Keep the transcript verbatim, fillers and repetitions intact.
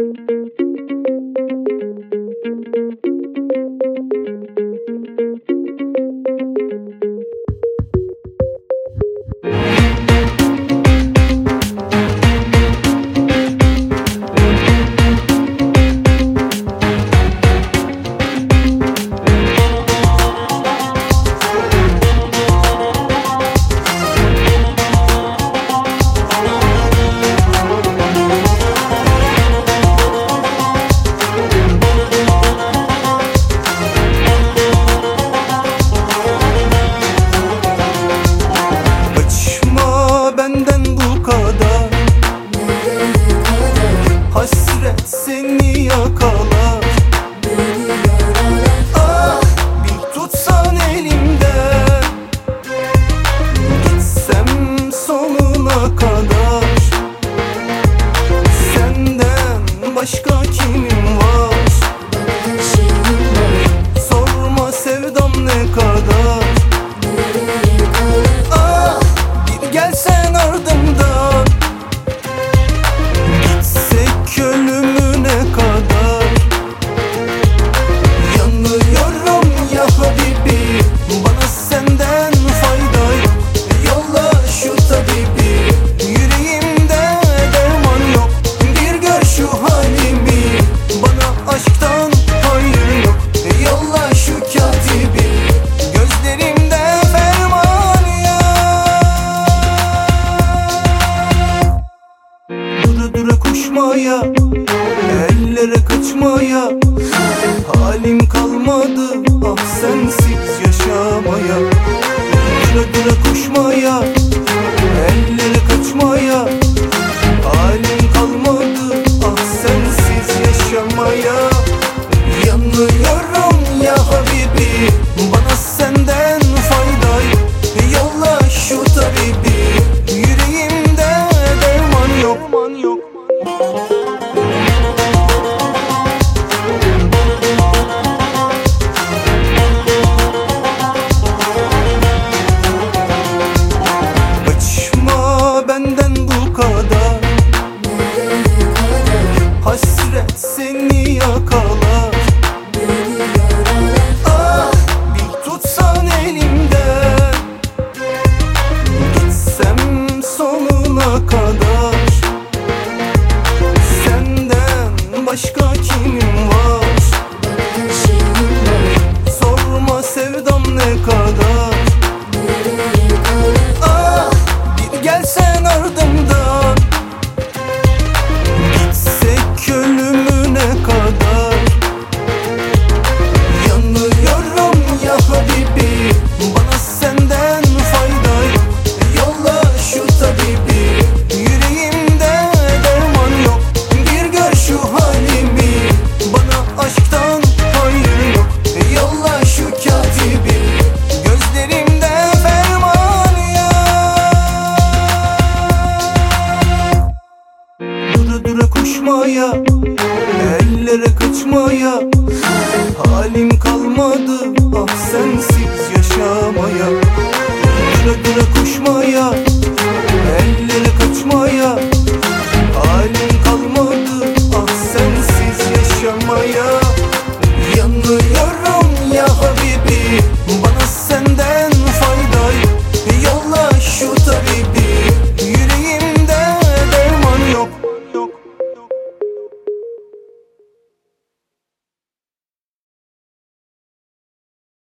Hasret seni yakalar, ah bir tutsan elimden, gitsem sonuna kadar. Senden başka kimim var? Sorma sevdam ne kadar. Ah bir gelsen ardımdan, ölümüne kadar. Yanıyorum ya Habibi, bana senden fayda yok. Yolla şu tabibi, yüreğimde derman yok. Bir gör şu halimi, bana aşktan hayır yok. Yolla şu katibi, gözlerimde ferman yok. Dura dura koşmaya, ellere kaçmaya halim kalmadı, ah sensiz yaşamaya. Dura dura koşmaya, ellere kaçmaya halim kalmadı, ah sensiz yaşamaya. Yanıyorum ya Habibi, bana senden fayda yok. Yolla şu tabibi, yüreğimde derman yok. Hasret seni yakalar, ah bir tutsan elimden, gitsem sonuna kadar. Senden başka kimim var? Sorma sevdam ne kadar. Ah bir gelsen ardımdan, ölümüne kadar. Yanıyorum ya Habibi, bana senden fayda yok. Yolla şu tabibi, yüreğimde derman yok. Bir gör şu halimi, bana aşktan hayır yok. Yolla şu katibi, gözlerimde ferman yok. Dura dura koşmaya, ellere kaçmaya halim kalmadı, ah sensiz yaşamaya. Dura dura koşmaya, ellere kaçmaya